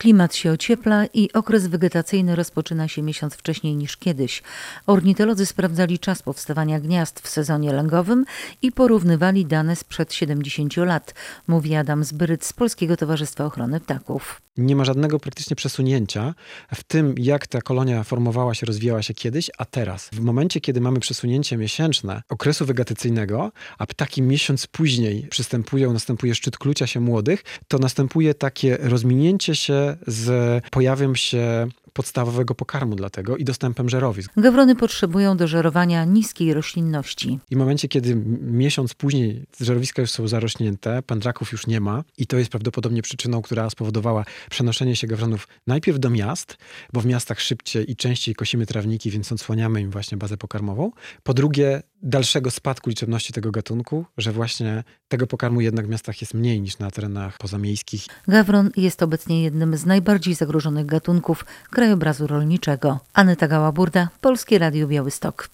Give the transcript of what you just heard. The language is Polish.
Klimat się ociepla i okres wegetacyjny rozpoczyna się miesiąc wcześniej niż kiedyś. Ornitolodzy sprawdzali czas powstawania gniazd w sezonie lęgowym i porównywali dane sprzed 70 lat, mówi Adam Zbyryc z Polskiego Towarzystwa Ochrony Ptaków. Nie ma żadnego praktycznie przesunięcia w tym, jak ta kolonia formowała się, rozwijała się kiedyś, a teraz. W momencie, kiedy mamy przesunięcie miesięczne okresu wegetacyjnego, a ptaki miesiąc później następuje szczyt klucia się młodych, to następuje takie rozminięcie się z pojawem się podstawowego pokarmu dla tego i dostępem żerowisk. Gawrony potrzebują do żerowania niskiej roślinności. I w momencie, kiedy miesiąc później żerowiska już są zarośnięte, pędraków już nie ma i to jest prawdopodobnie przyczyną, która spowodowała przenoszenie się gawronów najpierw do miast, bo w miastach szybciej i częściej kosimy trawniki, więc odsłaniamy im właśnie bazę pokarmową. Po drugie, dalszego spadku liczebności tego gatunku, że właśnie tego pokarmu jednak w miastach jest mniej niż na terenach pozamiejskich. Gawron jest obecnie jednym z najbardziej zagrożonych gatunków krajobrazu rolniczego. Aneta Gała-Burda, Polskie Radio Białystok.